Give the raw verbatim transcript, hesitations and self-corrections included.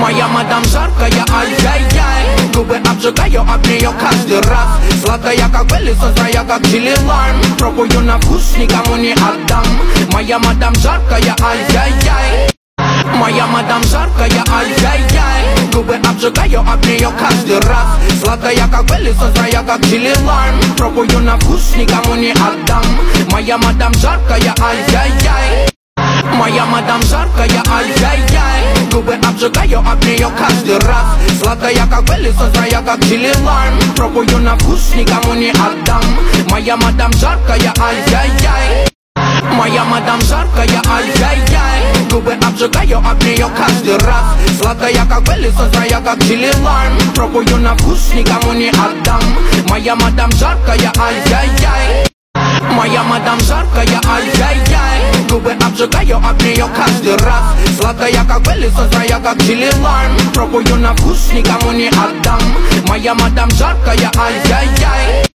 Моя мадам жаркая, ай-яй-яй. Губы обжигаю об нее каждый раз. Сладкая, как Белли, острая, как чили лайм. Пробую на вкус, никому не отдам. Моя мадам жаркая, ай-яй-яй. Моя мадам жаркая, ай-яй-яй. Губы обжигаю об нее каждый раз. Сладкая, как Белли, острая, как чили лайм. Пробую на вкус, никому не отдам. Моя мадам жаркая, ай-яй-яй. Моя мадам жаркая, ай-яй-яй. Губы обжигаю об нее каждый раз. Сладкая, как Белли, острая, как чили лайм. Пробую на вкус, никому не отдам. Моя мадам жаркая, ай-яй-яй. Моя мадам жаркая, ай-яй-яй. Губы обжигаю об нее каждый раз. Сладкая, как Белли, острая, как чили лайм. Пробую на вкус, никому не отдам. Моя мадам жаркая, ай-яй-яй. Моя мадам жаркая, ай-яй-яй. Губы обжигаю об нее каждый раз. Сладкая, как Белли, острая, как чили лайм. Пробую на вкус, никому не отдам. Моя мадам жаркая, ай-яй-яй.